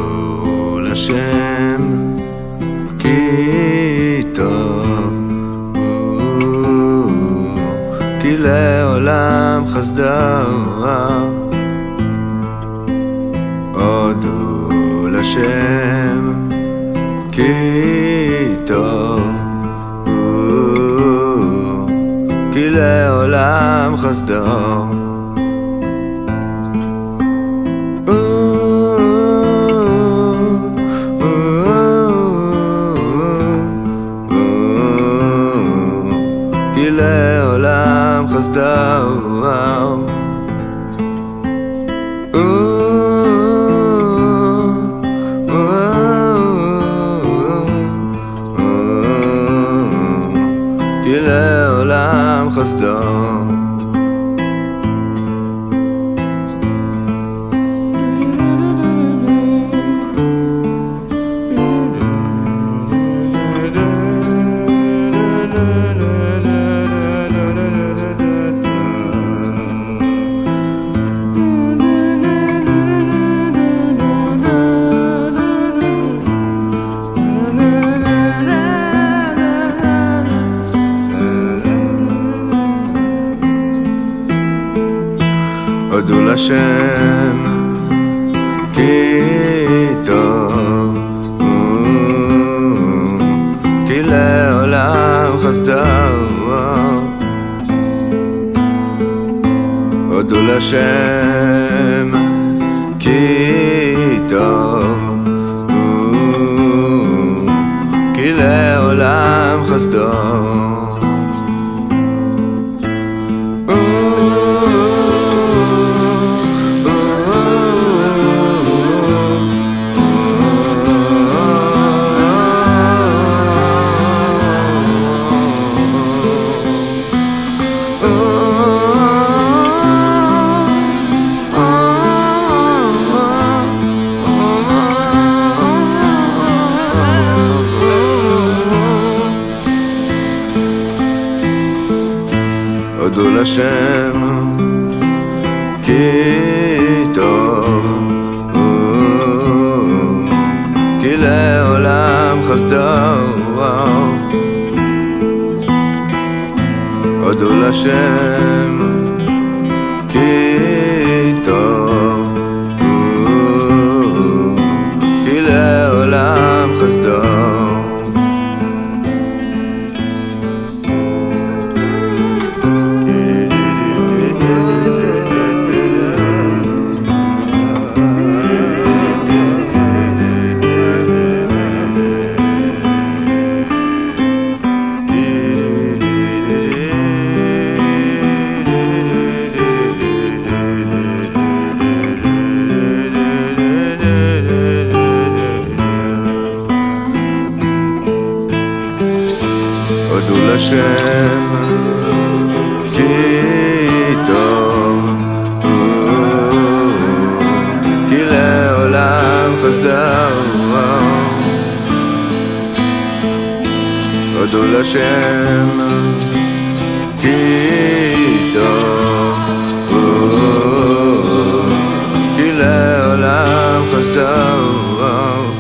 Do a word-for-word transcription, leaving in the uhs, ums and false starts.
הודו לשם כי טוב, כי לעולם חסדו. הודו לשם כי טוב, כי לעולם חסדו. כי לעולם חסדו. כי לעולם חסדו. הודו לשם כי טוב, כי לעולם חסדו. הודו לשם כי טוב, כי לעולם חסדו. הודו לשם כי טוב, כי לעולם חסדו. הודו לשם כי טוב, כי לעולם חסדו. הודו לשם כי טוב, כי לעולם חסדו. הודו לשם כי טוב, כי לעולם חסדו.